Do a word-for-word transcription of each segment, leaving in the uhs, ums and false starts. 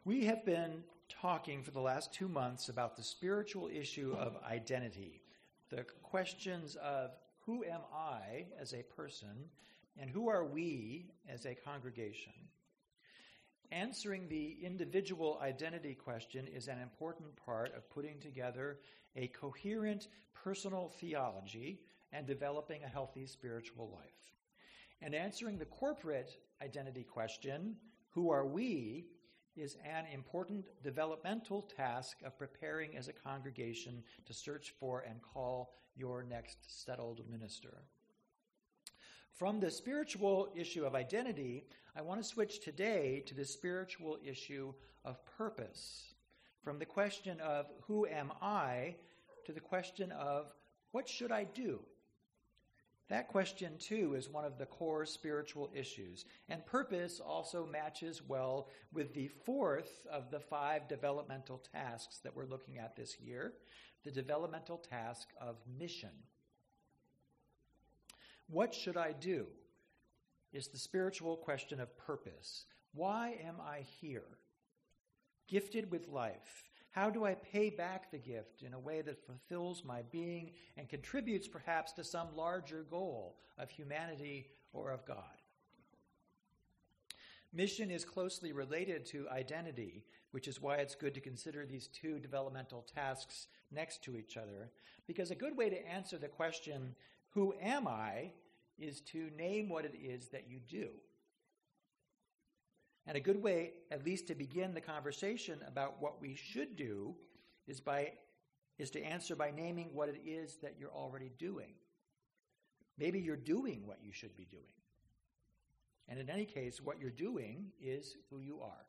We have been talking for the last two months about the spiritual issue of identity, the questions of who am I as a person and who are we as a congregation. Answering the individual identity question is an important part of putting together a coherent personal theology and developing a healthy spiritual life. And answering the corporate identity question, who are we, is an important developmental task of preparing as a congregation to search for and call your next settled minister. From the spiritual issue of identity, I want to switch today to the spiritual issue of purpose. From the question of who am I to the question of what should I do? That question, too, is one of the core spiritual issues, and purpose also matches well with the fourth of the five developmental tasks that we're looking at this year, the developmental task of mission. What should I do is the spiritual question of purpose. Why am I here? Gifted with life. How do I pay back the gift in a way that fulfills my being and contributes perhaps to some larger goal of humanity or of God? Mission is closely related to identity, which is why it's good to consider these two developmental tasks next to each other, because a good way to answer the question, who am I, is to name what it is that you do. And a good way, at least to begin the conversation about what we should do, is by is to answer by naming what it is that you're already doing. Maybe you're doing what you should be doing. And in any case, what you're doing is who you are.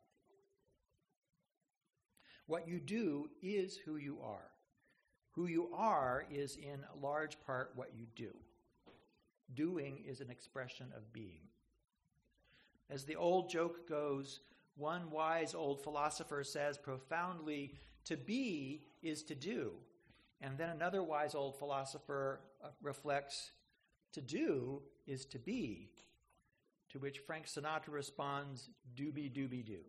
What you do is who you are. Who you are is in large part what you do. Doing is an expression of being. As the old joke goes, one wise old philosopher says profoundly, to be is to do. And then another wise old philosopher reflects, to do is to be. To which Frank Sinatra responds, doobie doobie doo.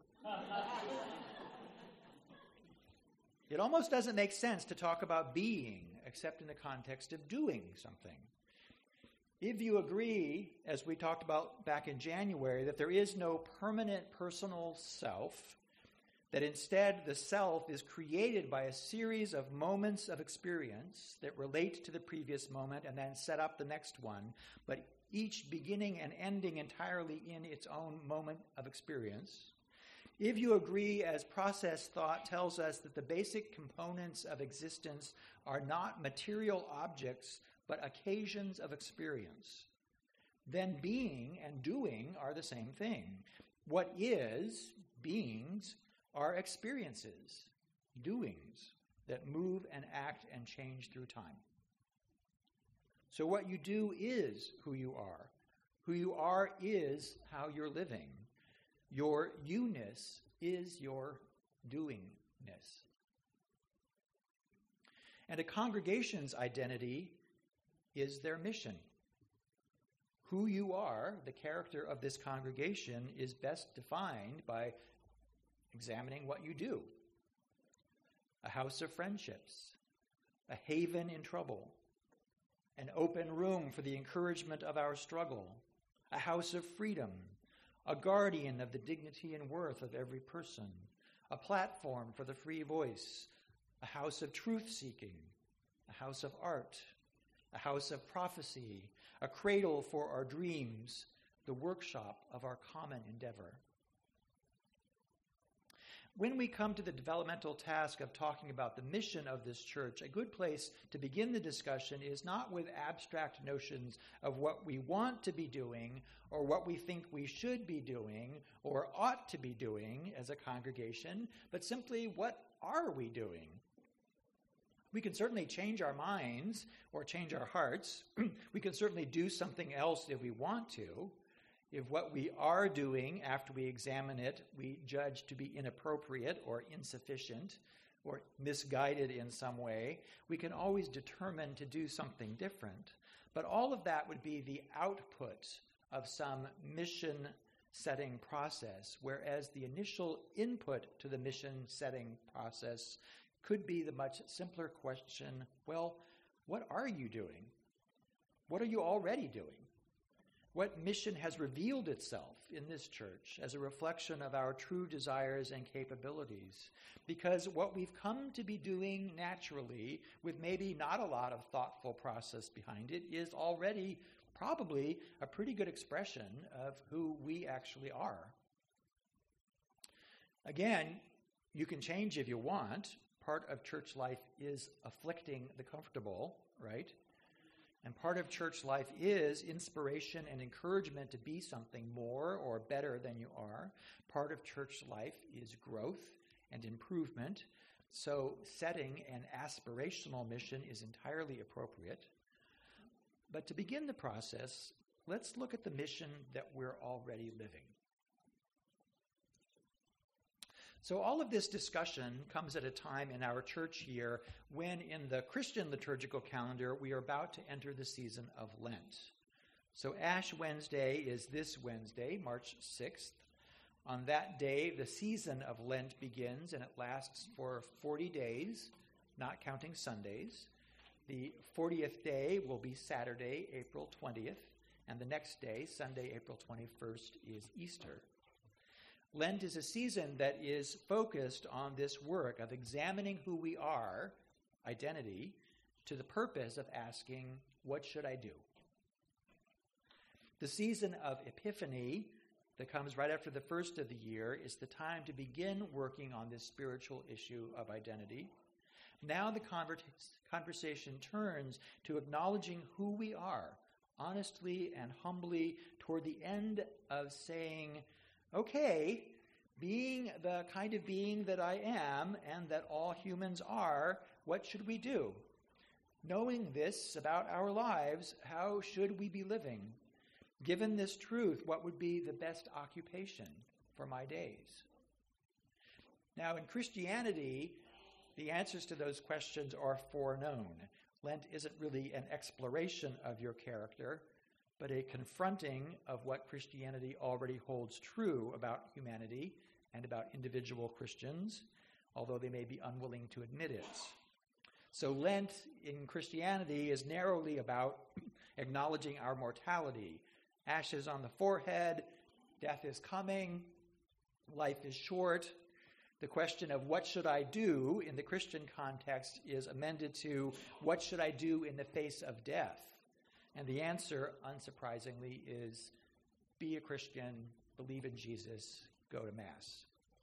It almost doesn't make sense to talk about being except in the context of doing something. If you agree, as we talked about back in January, that there is no permanent personal self, that instead the self is created by a series of moments of experience that relate to the previous moment and then set up the next one, but each beginning and ending entirely in its own moment of experience. If you agree, as process thought tells us, that the basic components of existence are not material objects, but occasions of experience, then being and doing are the same thing. What is, beings, are experiences, doings, that move and act and change through time. So what you do is who you are. Who you are is how you're living. Your you-ness is your doingness. And a congregation's identity is their mission. Who you are, the character of this congregation, is best defined by examining what you do. A house of friendships, a haven in trouble, an open room for the encouragement of our struggle, a house of freedom, a guardian of the dignity and worth of every person, a platform for the free voice, a house of truth-seeking, a house of art, a house of prophecy, a cradle for our dreams, the workshop of our common endeavor. When we come to the developmental task of talking about the mission of this church, a good place to begin the discussion is not with abstract notions of what we want to be doing or what we think we should be doing or ought to be doing as a congregation, but simply what are we doing? We can certainly change our minds or change our hearts. We can certainly do something else if we want to. If what we are doing after we examine it, we judge to be inappropriate or insufficient or misguided in some way, we can always determine to do something different. But all of that would be the output of some mission setting process, whereas the initial input to the mission setting process could be the much simpler question, well, what are you doing? What are you already doing? What mission has revealed itself in this church as a reflection of our true desires and capabilities? Because what we've come to be doing naturally, with maybe not a lot of thoughtful process behind it, is already probably a pretty good expression of who we actually are. Again, you can change if you want. Part of church life is afflicting the comfortable, right? And part of church life is inspiration and encouragement to be something more or better than you are. Part of church life is growth and improvement. So setting an aspirational mission is entirely appropriate. But to begin the process, let's look at the mission that we're already living. So all of this discussion comes at a time in our church year when in the Christian liturgical calendar we are about to enter the season of Lent. So Ash Wednesday is this Wednesday, March sixth. On that day, the season of Lent begins, and it lasts for forty days, not counting Sundays. The fortieth day will be Saturday, April twentieth, and the next day, Sunday, April twenty-first, is Easter. Lent is a season that is focused on this work of examining who we are, identity, to the purpose of asking, what should I do? The season of Epiphany that comes right after the first of the year is the time to begin working on this spiritual issue of identity. Now the conversation turns to acknowledging who we are, honestly and humbly, toward the end of saying, okay, being the kind of being that I am and that all humans are, what should we do? Knowing this about our lives, how should we be living? Given this truth, what would be the best occupation for my days? Now, in Christianity, the answers to those questions are foreknown. Lent isn't really an exploration of your character, but a confronting of what Christianity already holds true about humanity and about individual Christians, although they may be unwilling to admit it. So Lent in Christianity is narrowly about acknowledging our mortality. Ashes on the forehead, death is coming, life is short. The question of what should I do in the Christian context is amended to what should I do in the face of death? And the answer, unsurprisingly, is be a Christian, believe in Jesus, go to Mass.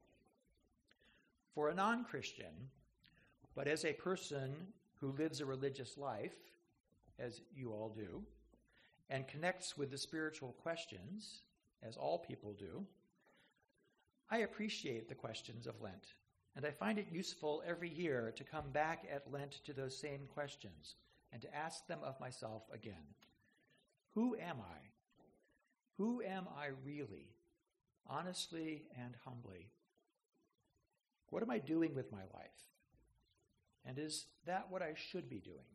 For a non-Christian, but as a person who lives a religious life, as you all do, and connects with the spiritual questions, as all people do, I appreciate the questions of Lent, and I find it useful every year to come back at Lent to those same questions and to ask them of myself again. Who am I? Who am I really, honestly and humbly? What am I doing with my life? And is that what I should be doing?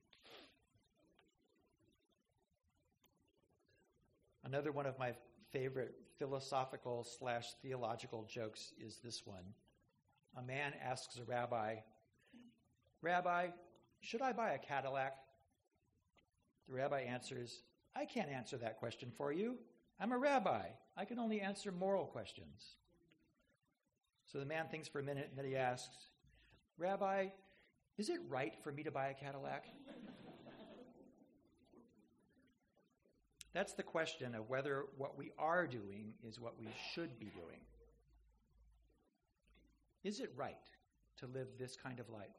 Another one of my favorite philosophical slash theological jokes is this one. A man asks a rabbi, Rabbi, should I buy a Cadillac? The rabbi answers, I can't answer that question for you. I'm a rabbi. I can only answer moral questions. So the man thinks for a minute, and then he asks, Rabbi, is it right for me to buy a Cadillac? That's the question of whether what we are doing is what we should be doing. Is it right to live this kind of life?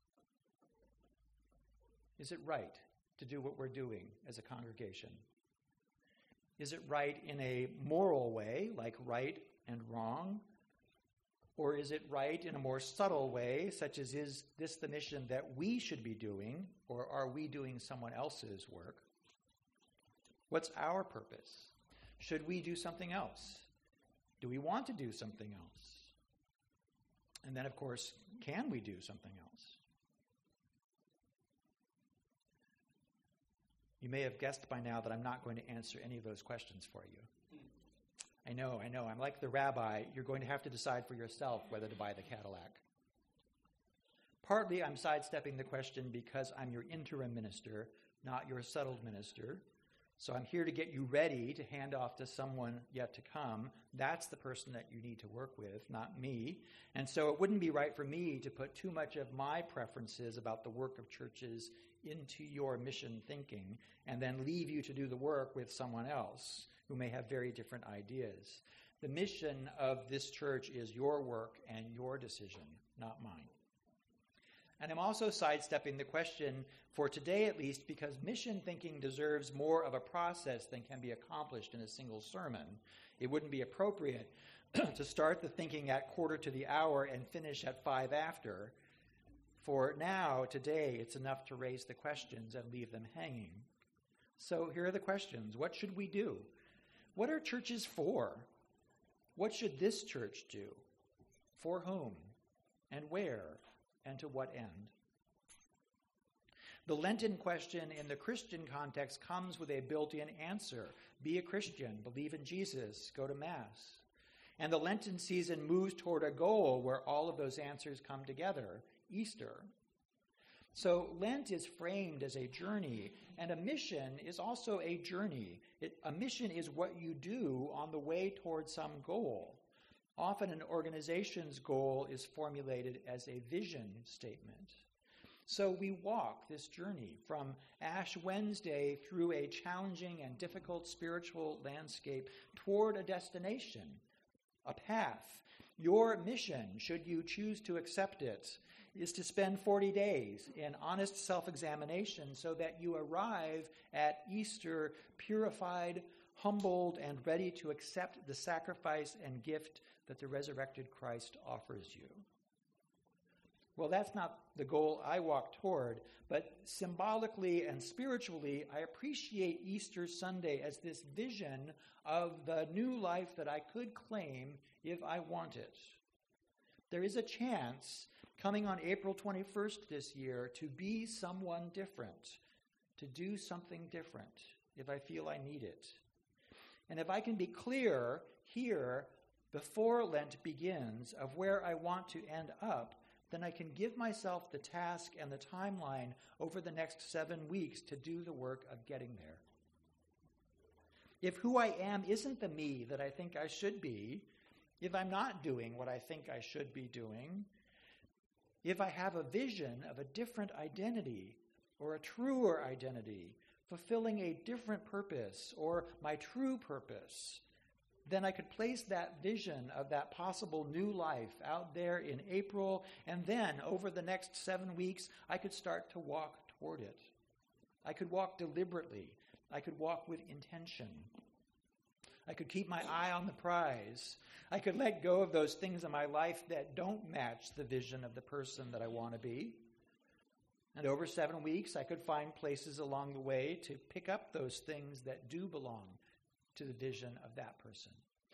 Is it right to do what we're doing as a congregation? Is it right in a moral way, like right and wrong? Or is it right in a more subtle way, such as is this the mission that we should be doing, or are we doing someone else's work? What's our purpose? Should we do something else? Do we want to do something else? And then, of course, can we do something else? You may have guessed by now that I'm not going to answer any of those questions for you. I know, I know, I'm like the rabbi. You're going to have to decide for yourself whether to buy the Cadillac. Partly I'm sidestepping the question because I'm your interim minister, not your settled minister. So I'm here to get you ready to hand off to someone yet to come. That's the person that you need to work with, not me. And so it wouldn't be right for me to put too much of my preferences about the work of churches into your mission thinking and then leave you to do the work with someone else who may have very different ideas. The mission of this church is your work and your decision, not mine. And I'm also sidestepping the question for today at least because mission thinking deserves more of a process than can be accomplished in a single sermon. It wouldn't be appropriate to start the thinking at quarter to the hour and finish at five after. For now, today, it's enough to raise the questions and leave them hanging. So here are the questions. What should we do? What are churches for? What should this church do? For whom? And where? And to what end? The Lenten question in the Christian context comes with a built-in answer. Be a Christian, believe in Jesus, go to Mass. And the Lenten season moves toward a goal where all of those answers come together, Easter. So Lent is framed as a journey, and a mission is also a journey. It, a mission is what you do on the way toward some goal. Often an organization's goal is formulated as a vision statement. So we walk this journey from Ash Wednesday through a challenging and difficult spiritual landscape toward a destination, a path. Your mission, should you choose to accept it, is to spend forty days in honest self-examination so that you arrive at Easter purified, humbled, and ready to accept the sacrifice and gift that the resurrected Christ offers you. Well, that's not the goal I walk toward, but symbolically and spiritually, I appreciate Easter Sunday as this vision of the new life that I could claim if I want it. There is a chance coming on April twenty-first this year to be someone different, to do something different if I feel I need it. And if I can be clear here before Lent begins of where I want to end up, then I can give myself the task and the timeline over the next seven weeks to do the work of getting there. If who I am isn't the me that I think I should be, if I'm not doing what I think I should be doing, if I have a vision of a different identity or a truer identity, fulfilling a different purpose or my true purpose, then I could place that vision of that possible new life out there in April, and then over the next seven weeks, I could start to walk toward it. I could walk deliberately. I could walk with intention. I could keep my eye on the prize. I could let go of those things in my life that don't match the vision of the person that I want to be. And over seven weeks, I could find places along the way to pick up those things that do belong to the vision of that person.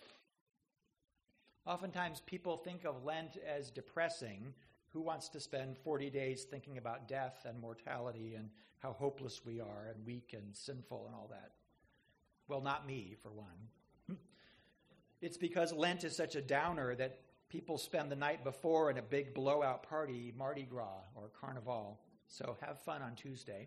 Oftentimes people think of Lent as depressing. Who wants to spend forty days thinking about death and mortality and how hopeless we are and weak and sinful and all that? Well, not me, for one. It's because Lent is such a downer that people spend the night before in a big blowout party, Mardi Gras or Carnival. So have fun on Tuesday.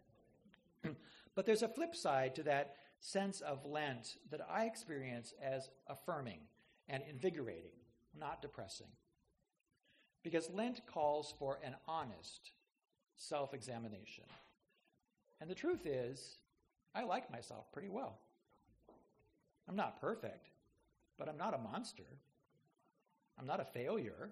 But there's a flip side to that sense of Lent that I experience as affirming and invigorating, not depressing. Because Lent calls for an honest self-examination. And the truth is, I like myself pretty well. I'm not perfect, but I'm not a monster. I'm not a failure.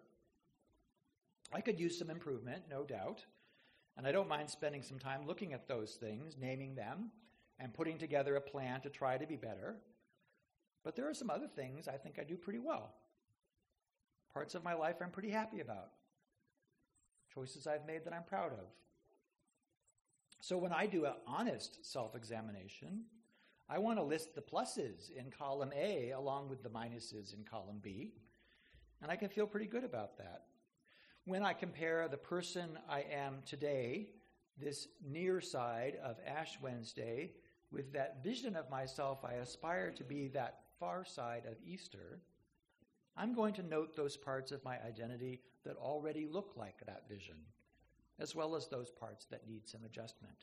I could use some improvement, no doubt. And I don't mind spending some time looking at those things, naming them, and putting together a plan to try to be better. But there are some other things I think I do pretty well. Parts of my life I'm pretty happy about. Choices I've made that I'm proud of. So when I do an honest self-examination, I want to list the pluses in column A along with the minuses in column B. And I can feel pretty good about that. When I compare the person I am today, this near side of Ash Wednesday, with that vision of myself I aspire to be that far side of Easter, I'm going to note those parts of my identity that already look like that vision, as well as those parts that need some adjustment.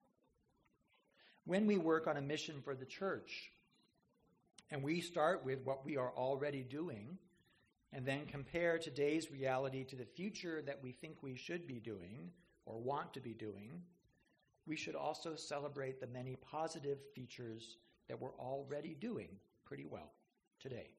When we work on a mission for the church, and we start with what we are already doing, and then compare today's reality to the future that we think we should be doing or want to be doing, we should also celebrate the many positive features that we're already doing pretty well today.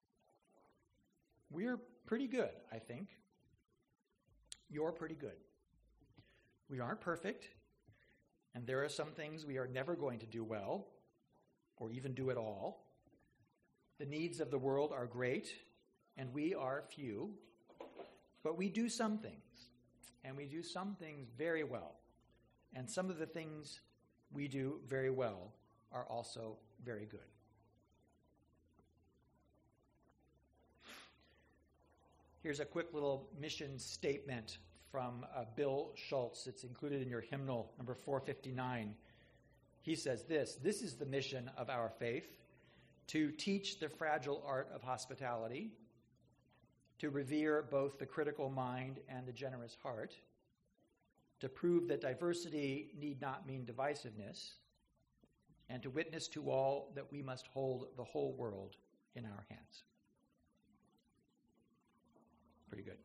We're pretty good, I think. You're pretty good. We aren't perfect, and there are some things we are never going to do well, or even do at all. The needs of the world are great, and we are few, but we do some things, and we do some things very well. And some of the things we do very well are also very good. Here's a quick little mission statement from uh, Bill Schultz. It's included in your hymnal, number four fifty-nine. He says this: "This is the mission of our faith, to teach the fragile art of hospitality, to revere both the critical mind and the generous heart, to prove that diversity need not mean divisiveness, and to witness to all that we must hold the whole world in our hands." Pretty good.